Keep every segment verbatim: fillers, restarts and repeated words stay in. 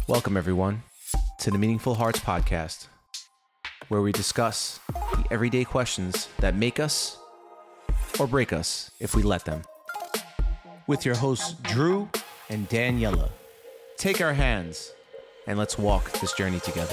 Welcome, everyone, to the Meaningful Hearts podcast, where we discuss the everyday questions that make us or break us if we let them. With your hosts, Drew and Daniela. Take our hands and let's walk this journey together.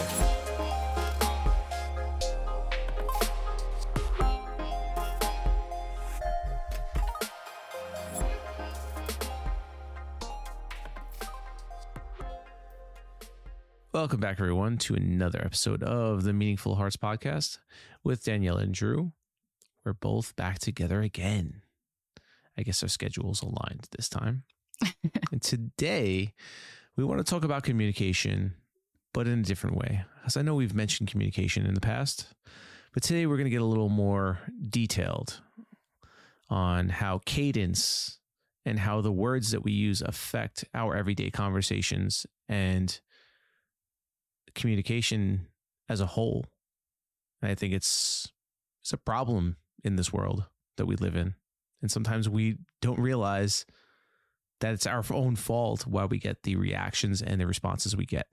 Welcome back, everyone, to another episode of the Meaningful Hearts podcast with Daniela and Drew. We're both back together again. I guess our schedules aligned this time. And today, we want to talk about communication, but in a different way. As I know we've mentioned communication in the past, but today we're going to get a little more detailed on how cadence and how the words that we use affect our everyday conversations and communication as a whole. And I think it's it's a problem in this world that we live in. And sometimes we don't realize that it's our own fault why we get the reactions and the responses we get.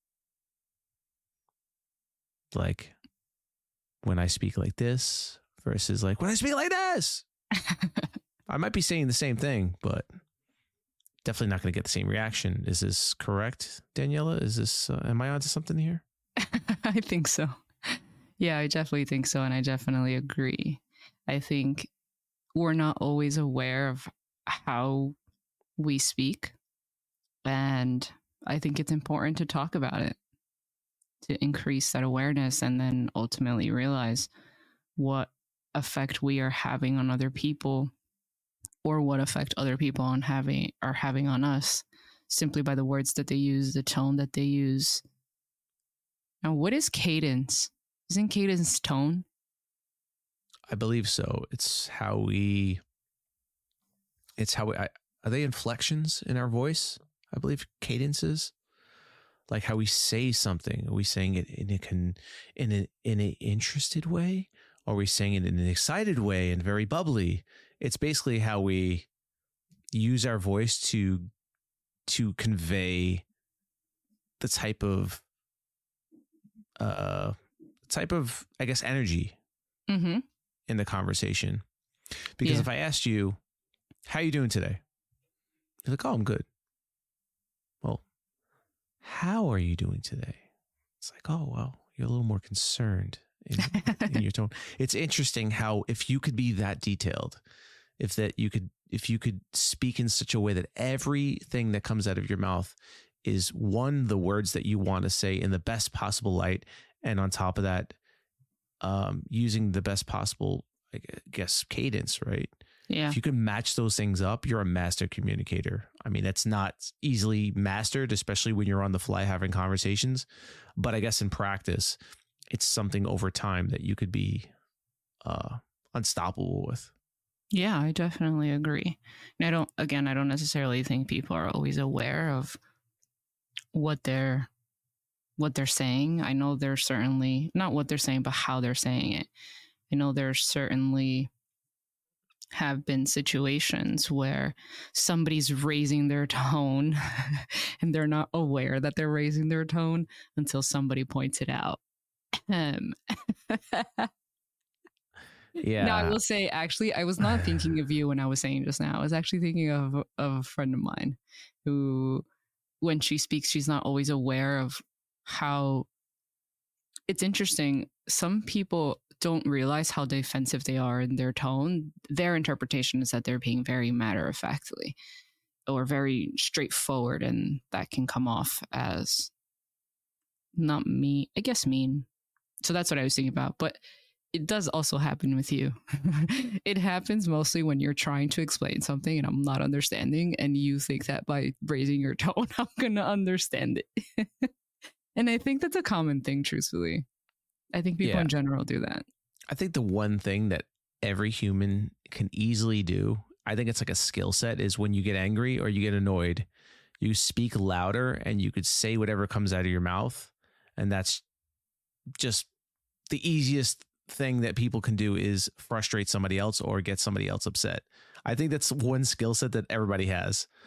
Like when I speak like this versus like when I speak like this. I might be saying the same thing, but definitely not going to get the same reaction. Is this correct, Daniela? Is this, uh, am I onto something here? I think so. Yeah, I definitely think so. And I definitely agree. I think we're not always aware of how we speak. And I think it's important to talk about it, to increase that awareness and then ultimately realize what effect we are having on other people, or what effect other people on having are having on us simply by the words that they use, the tone that they use. Now, what is cadence? Isn't cadence tone? I believe so. It's how we, it's how we, I, are they inflections in our voice? I believe cadences, like how we say something. Are we saying it in a, con, in a, in an interested way? Or are we saying it in an excited way and very bubbly? It's basically how we use our voice to to convey the type of uh type of I guess energy mm-hmm. in the conversation. Because yeah. if I asked you, "How you doing today?" You're like, "Oh, I'm good." Well, how are you doing today? It's like, "Oh, well, you're a little more concerned in, in your tone." It's interesting how if you could be that detailed. If that you could, if you could speak in such a way that everything that comes out of your mouth is one, the words that you want to say in the best possible light. And on top of that, um, using the best possible, I guess, cadence, right? Yeah. If you can match those things up, you're a master communicator. I mean, it's not easily mastered, especially when you're on the fly having conversations. But I guess in practice, it's something over time that you could be uh, unstoppable with. Yeah, I definitely agree. And I don't, again, I don't necessarily think people are always aware of what they're, what they're saying. I know there's certainly, not what they're saying, but how they're saying it. I know there's certainly have been situations where somebody's raising their tone and they're not aware that they're raising their tone until somebody points it out. Um, Yeah. Now, I will say, actually, I was not thinking of you when I was saying just now. I was actually thinking of, of a friend of mine who, when she speaks, she's not always aware of how it's interesting. Some people don't realize how defensive they are in their tone. Their interpretation is that they're being very matter-of-factly or very straightforward, and that can come off as not mean, I guess mean. So that's what I was thinking about. But it does also happen with you. It happens mostly when you're trying to explain something and I'm not understanding, and you think that by raising your tone, I'm going to understand it. And I think that's a common thing, truthfully. I think people yeah. in general do that. I think the one thing that every human can easily do, I think it's like a skill set, is when you get angry or you get annoyed, you speak louder and you could say whatever comes out of your mouth. And that's just the easiest thing that people can do, is frustrate somebody else or get somebody else upset. I think that's one skill set that everybody has.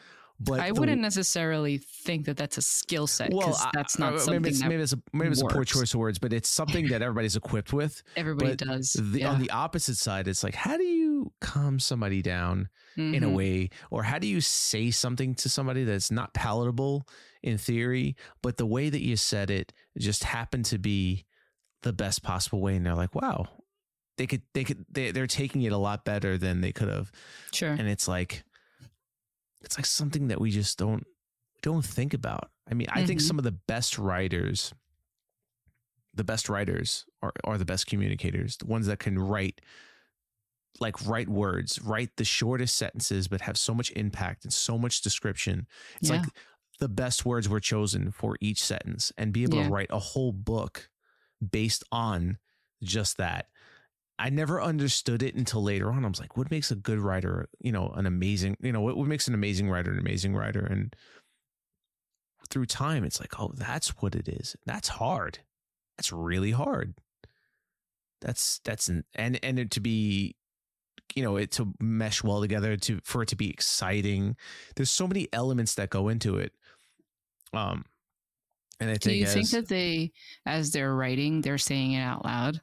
But I the- wouldn't necessarily think that that's a skill set because well, that's I- not uh, something maybe it's, that maybe it's a maybe it's a poor works. choice of words, but it's something that everybody's equipped with. everybody but does. The, yeah. On the opposite side, it's like, how do you calm somebody down in a Mhm. way, or how do you say something to somebody that's not palatable in theory, but the way that you said it just happened to be the best possible way, and they're like, wow, they could they could they, they're taking it a lot better than they could have. Sure. And it's like it's like something that we just don't don't think about. I mean, I think Mhm. some of the best writers, the best writers are, are the best communicators, the ones that can write, like write words, write the shortest sentences, but have so much impact and so much description. It's Yeah. like the best words were chosen for each sentence, and be able Yeah. to write a whole book based on just that. I never understood it until later on. I was like, what makes a good writer, you know, an amazing, you know, what, what makes an amazing writer an amazing writer? And through time, it's like, oh, that's what it is. That's hard. That's really hard. That's, that's, an, and, and it to be, you know, it to mesh well together, to, for it to be exciting. There's so many elements that go into it. Um, and I Do think you as, think that they, as they're writing, they're saying it out loud?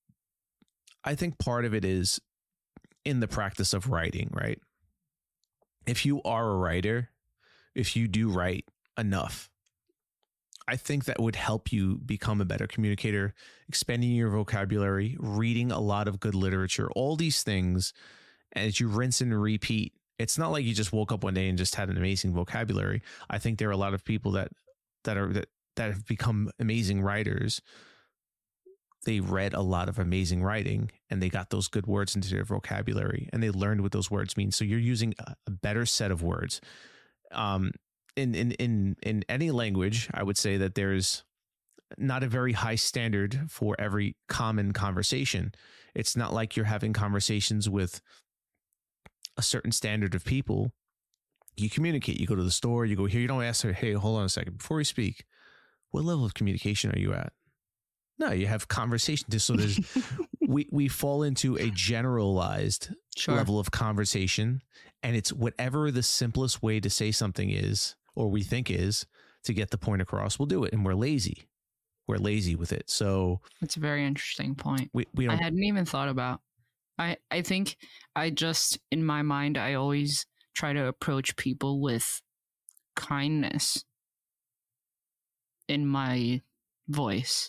I think part of it is in the practice of writing, right? If you are a writer, if you do write enough, I think that would help you become a better communicator, expanding your vocabulary, reading a lot of good literature, all these things. As you rinse and repeat, it's not like you just woke up one day and just had an amazing vocabulary. I think there are a lot of people that, that are, that, that have become amazing writers. They read a lot of amazing writing and they got those good words into their vocabulary and they learned what those words mean. So you're using a, a better set of words. Um, in, in, in, in any language, I would say that there's not a very high standard for every common conversation. It's not like you're having conversations with a certain standard of people. You communicate, you go to the store, you go here, you don't ask her, hey, hold on a second. Before we speak, what level of communication are you at? No, you have conversation. So there's, we, we fall into a generalized Sure. level of conversation, and it's whatever the simplest way to say something is, or we think is, to get the point across, we'll do it. And we're lazy. We're lazy with it. So That's a very interesting point. we, we I don't, hadn't even thought about. I, I think I just, in my mind, I always try to approach people with kindness in my voice.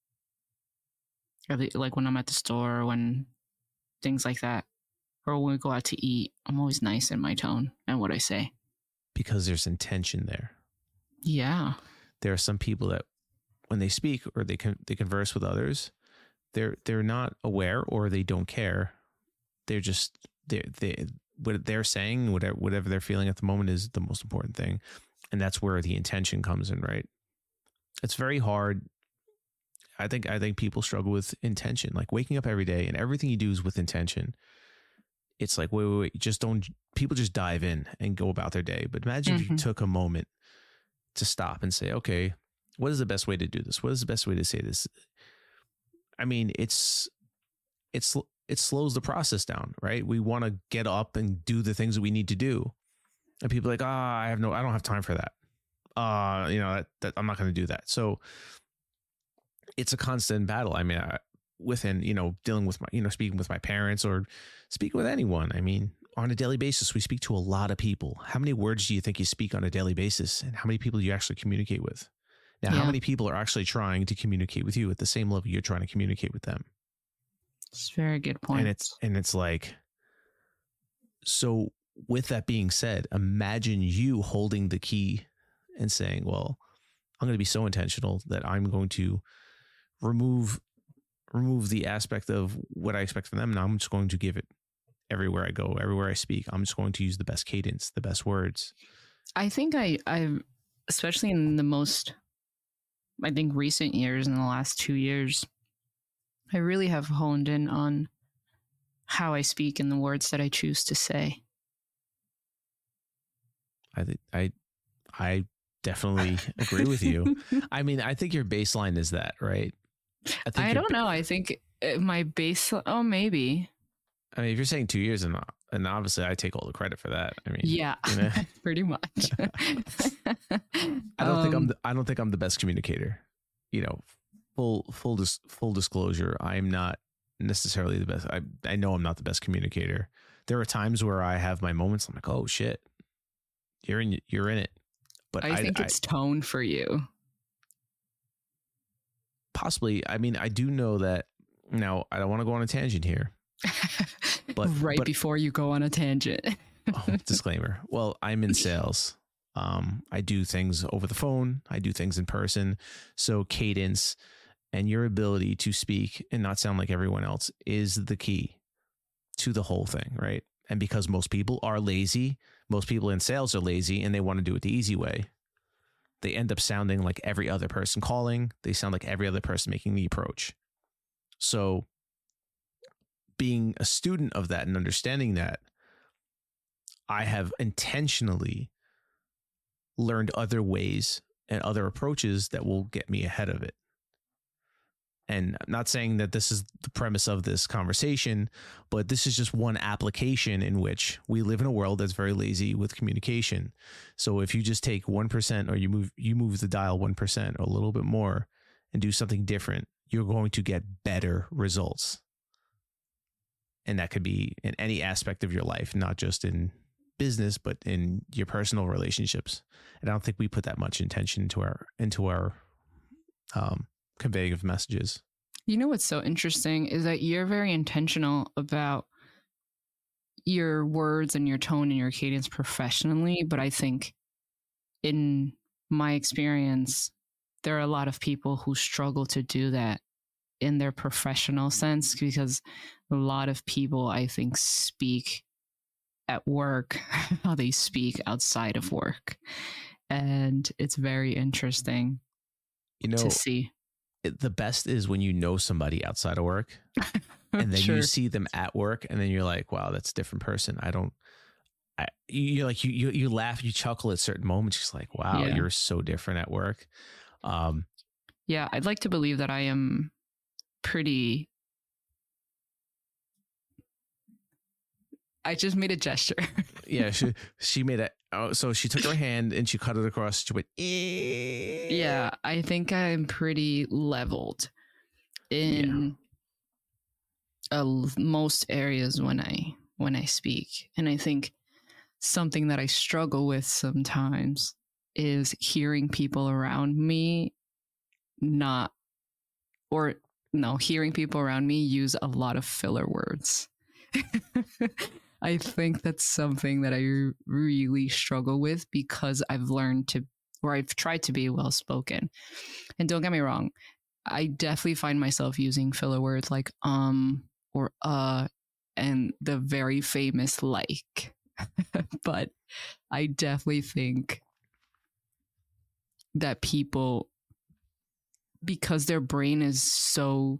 Or the, like when I'm at the store, or when things like that, or when we go out to eat, I'm always nice in my tone and what I say. because there's intention there. Yeah. There are some people that when they speak or they can, they converse with others, they're, they're not aware or they don't care. They're just, they they what they're saying, whatever, whatever they're feeling at the moment is the most important thing. And that's where the intention comes in, right? It's very hard. I think, I think people struggle with intention, like waking up every day and everything you do is with intention. It's like, wait, wait, wait, just don't, people just dive in and go about their day. But imagine if you Mhm. took a moment to stop and say, okay, what is the best way to do this? What is the best way to say this? I mean, it's, it's, it slows the process down, right? We want to get up and do the things that we need to do. And people are like, ah, oh, I have no, I don't have time for that. Uh, you know, that, that I'm not going to do that. So it's a constant battle. I mean, I, within, you know, dealing with my, you know, speaking with my parents or speaking with anyone. I mean, on a daily basis, we speak to a lot of people. How many words do you think you speak on a daily basis? And how many people do you actually communicate with? Now, Yeah. how many people are actually trying to communicate with you at the same level you're trying to communicate with them? It's a very good point. And it's, and it's like, so with that being said, imagine you holding the key and saying, well, I'm going to be so intentional that I'm going to remove, remove the aspect of what I expect from them. And I'm just going to give it everywhere I go, everywhere I speak. I'm just going to use the best cadence, the best words. I think I, I've, especially in the most, I think recent years, in the last two years, I really have honed in on how I speak and the words that I choose to say. I think I, I definitely agree with you. I mean, I think your baseline is that, right? I, I don't know. I think uh, my base, oh, maybe. I mean, if you're saying two years, and and obviously I take all the credit for that. I mean, yeah, you know? pretty much. I don't um, think I'm. The, I don't think I'm the best communicator. You know, full full dis, full disclosure, I'm not necessarily the best. I I know I'm not the best communicator. There are times where I have my moments. I'm like, oh shit, you're in you're in it. But I, I think I, it's tone for you. Possibly. I mean, I do know that. Now, I don't want to go on a tangent here. But right but, before you go on a tangent. Oh, disclaimer. Well, I'm in sales. Um, I do things over the phone. I do things in person. So cadence and your ability to speak and not sound like everyone else is the key to the whole thing, right? And because most people are lazy, most people in sales are lazy and they want to do it the easy way. They end up sounding like every other person calling. They sound like every other person making the approach. So being a student of that and understanding that, I have intentionally learned other ways and other approaches that will get me ahead of it. And I'm not saying that this is the premise of this conversation, but this is just one application in which we live in a world that's very lazy with communication. So if you just take one percent or you move, you move the dial one percent or a little bit more and do something different, you're going to get better results. And that could be in any aspect of your life, not just in business, but in your personal relationships. And I don't think we put that much intention into our into our um, conveying of messages. You know what's so interesting is that you're very intentional about your words and your tone and your cadence professionally, but I think in my experience, there are a lot of people who struggle to do that in their professional sense, because a lot of people, I think, speak at work how they speak outside of work. And it's very interesting you know, to see. It, the best is when you know somebody outside of work and then sure. you see them at work and then you're like, wow, that's a different person. I don't, I, you're like, you, you, you laugh, you chuckle at certain moments. Just like, wow, yeah. You're so different at work. Um, yeah, I'd like to believe that I am pretty. I just made a gesture. yeah, she she made a. Oh, so she took her hand and she cut it across. She went. Eh. Yeah, I think I'm pretty leveled in yeah. uh, most areas when I when I speak, and I think something that I struggle with sometimes is hearing people around me not, or no, hearing people around me use a lot of filler words. I think that's something that I really struggle with because I've learned to, or I've tried to be well spoken. And don't get me wrong, I definitely find myself using filler words like um or uh and the very famous like. But I definitely think that people, because their brain is so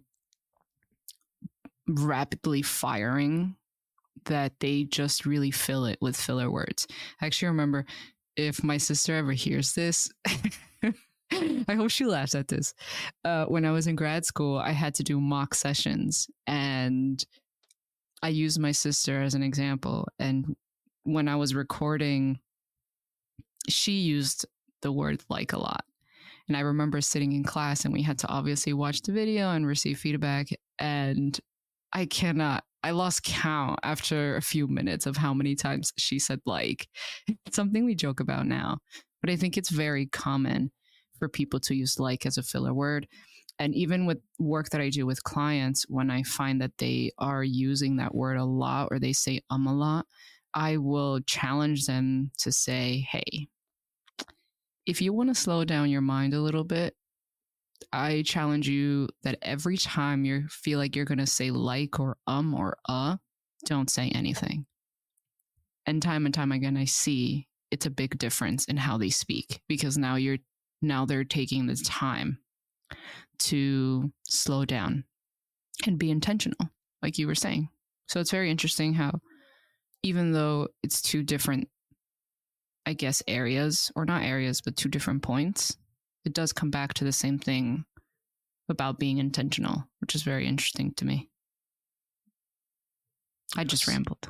rapidly firing, that they just really fill it with filler words. I actually remember, if my sister ever hears this, I hope she laughs at this. Uh, when I was in grad school, I had to do mock sessions, and I used my sister as an example. And when I was recording, she used the word like a lot. And I remember sitting in class and we had to obviously watch the video and receive feedback. And I cannot, I lost count after a few minutes of how many times she said like. It's something we joke about now, but I think it's very common for people to use like as a filler word. And even with work that I do with clients, when I find that they are using that word a lot or they say um a lot, I will challenge them to say, hey, if you want to slow down your mind a little bit, I challenge you that every time you feel like you're going to say like or um or uh, don't say anything. And time and time again, I see it's a big difference in how they speak, because now you're now they're taking the time to slow down and be intentional, like you were saying. So it's very interesting how, even though it's two different, I guess, areas, or not areas, but two different points, it does come back to the same thing about being intentional, which is very interesting to me. I just rambled.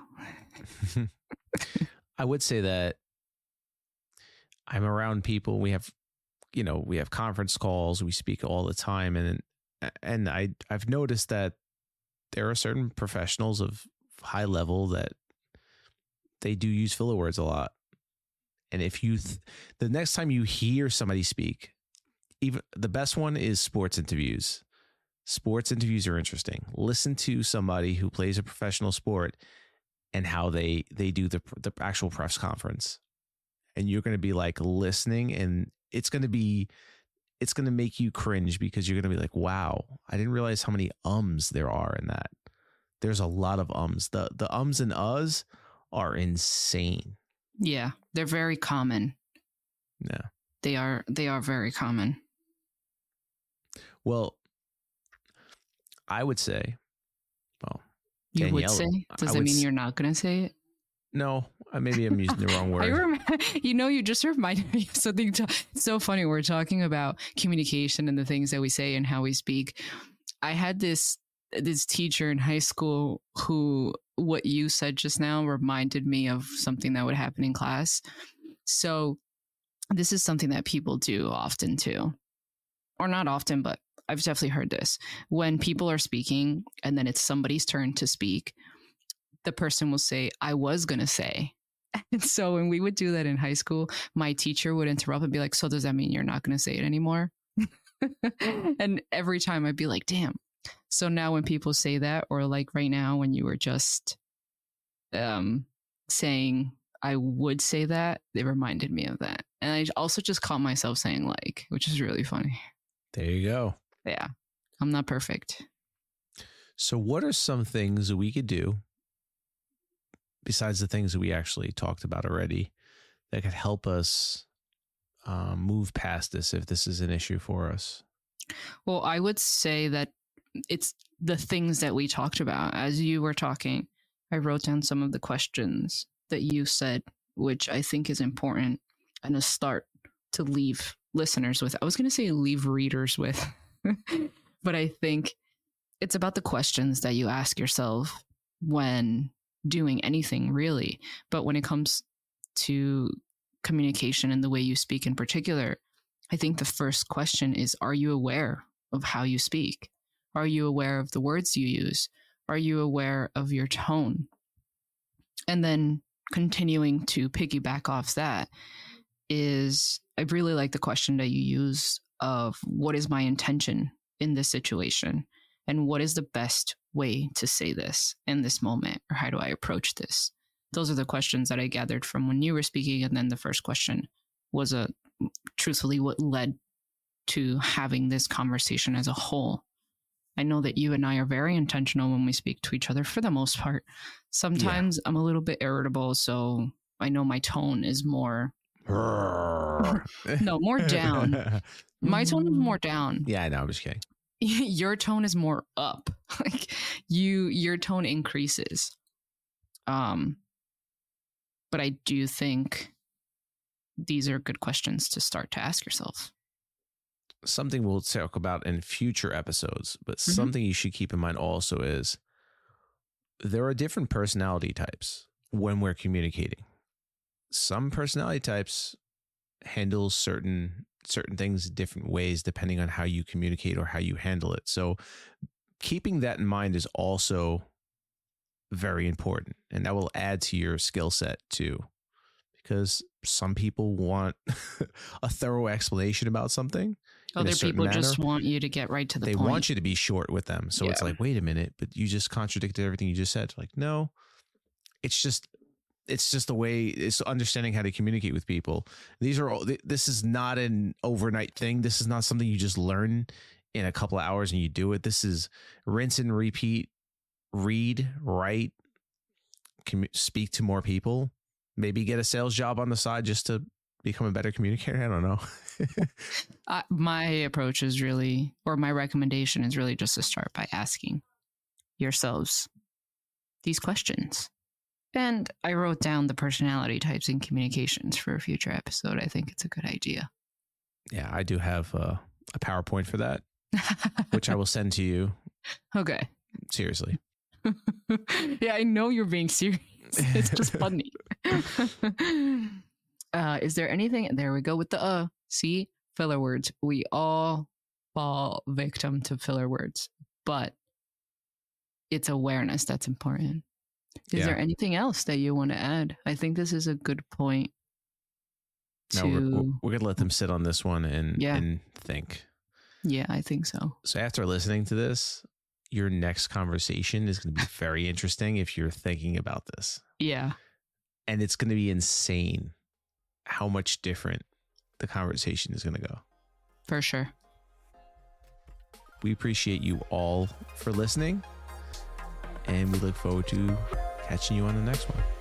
I would say that I'm around people. We have, you know, we have conference calls. We speak all the time, and and I I've noticed that there are certain professionals of high level that they do use filler words a lot. And if you, th- the next time you hear somebody speak, even the best one is sports interviews. Sports interviews are interesting. Listen to somebody who plays a professional sport and how they they do the the actual press conference, and you're going to be like listening, and it's going to be it's going to make you cringe because you're going to be like, wow, I didn't realize how many ums there are in that. There's a lot of ums. The the ums and uhs are insane. Yeah, they're very common. Yeah. They are they are very common. Well, I would say, well, you Danielle, would say? Does I that would mean s- you're not going to say it? No, uh, maybe I'm using the wrong word. I remember, you know, you just reminded me of something. To, it's so funny. We're talking about communication and the things that we say and how we speak. I had this this teacher in high school who, what you said just now reminded me of something that would happen in class. So this is something that people do often too, or not often, but I've definitely heard this. When people are speaking and then it's somebody's turn to speak, the person will say, I was going to say. And so when we would do that in high school, my teacher would interrupt and be like, so does that mean you're not going to say it anymore? And every time I'd be like, damn. So now when people say that, or like right now when you were just um, saying, I would say that, they reminded me of that. And I also just caught myself saying like, which is really funny. There you go. Yeah, I'm not perfect. So what are some things that we could do besides the things that we actually talked about already that could help us um, move past this if this is an issue for us? Well, I would say that it's the things that we talked about. As you were talking, I wrote down some of the questions that you said, which I think is important and a start to leave listeners with. I was going to say leave readers with, but I think it's about the questions that you ask yourself when doing anything, really. But when it comes to communication and the way you speak in particular, I think the first question is, are you aware of how you speak? Are you aware of the words you use? Are you aware of your tone? And then continuing to piggyback off that is, I really like the question that you use of what is my intention in this situation? And what is the best way to say this in this moment? Or how do I approach this? Those are the questions that I gathered from when you were speaking. And then the first question was a truthfully what led to having this conversation as a whole. I know that you and I are very intentional when we speak to each other for the most part. Sometimes yeah. I'm a little bit irritable, so I know my tone is more no, more down. My tone is more down. Yeah, I know, I'm just kidding. Your tone is more up. Like you your tone increases. Um but I do think these are good questions to start to ask yourself. Something we'll talk about in future episodes, but mm-hmm. something you should keep in mind also is there are different personality types when we're communicating. Some personality types handle certain certain things different ways depending on how you communicate or how you handle it. So keeping that in mind is also very important, and that will add to your skill set too, because some people want a thorough explanation about something. Other people manner. Just want you to get right to the they point. They want you to be short with them. So yeah. It's like, wait a minute, but you just contradicted everything you just said. Like, no, it's just, it's just the way, it's understanding how to communicate with people. These are all, this is not an overnight thing. This is not something you just learn in a couple of hours and you do it. This is rinse and repeat, read, write, commu- speak to more people, maybe get a sales job on the side just to become a better communicator. I don't know. uh, my approach is really, or my recommendation is really just to start by asking yourselves these questions. And I wrote down the personality types in communications for a future episode. I think it's a good idea. Yeah, I do have a, a PowerPoint for that, which I will send to you. Okay. Seriously. Yeah, I know you're being serious. It's just funny. uh, is there anything? There we go with the uh. See, filler words. We all fall victim to filler words, but it's awareness that's important. Is Yeah. there anything else that you want to add? I think this is a good point. No, To... we're, we're, we're gonna let them sit on this one and Yeah. and think. Yeah, I think so. So after listening to this, your next conversation is going to be very interesting if you're thinking about this. Yeah. And it's going to be insane how much different the conversation is going to go. For sure. We appreciate you all for listening, and we look forward to catching you on the next one.